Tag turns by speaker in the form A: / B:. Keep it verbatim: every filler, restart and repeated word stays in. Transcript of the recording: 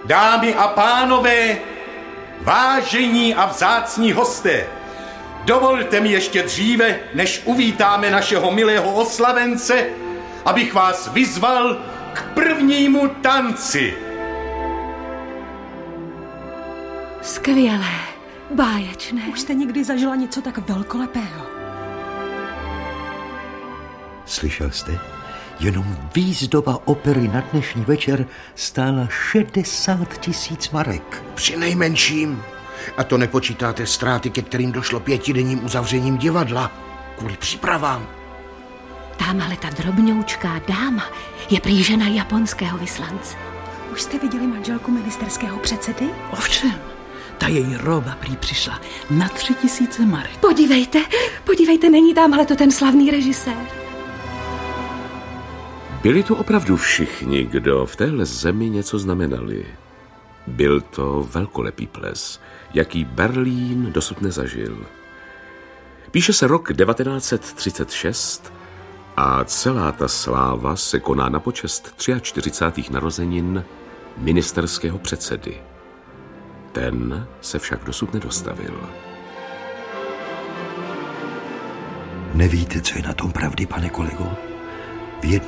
A: Dámy a pánové, vážení a vzácní hosté, dovolte mi ještě dříve, než uvítáme našeho milého oslavence, abych vás vyzval k prvnímu tanci.
B: Skvělé, báječné.
C: Už jste někdy zažila něco tak velkolepého?
D: Slyšel jste? Jenom výzdoba opery na dnešní večer stála šedesát tisíc marek.
E: Při nejmenším. A to nepočítáte ztráty, ke kterým došlo pětidenním uzavřením divadla. Kvůli přípravám.
B: Támhle ta drobňoučká dáma je prý žena japonského vyslance.
C: Už jste viděli manželku ministerského předsedy?
F: Ovšem, ta její roba prý přišla na tři tisíce marek.
B: Podívejte, podívejte, není tamhle to ten slavný režisér.
G: Byli tu opravdu všichni, kdo v téhle zemi něco znamenali. Byl to velkolepý ples, jaký Berlín dosud nezažil. Píše se rok devatenáct set třicet šest a celá ta sláva se koná na počest čtyřicátých třetích narozenin ministerského předsedy. Ten se však dosud nedostavil.
D: Nevíte, co je na tom pravdy, pane kolego? V jednu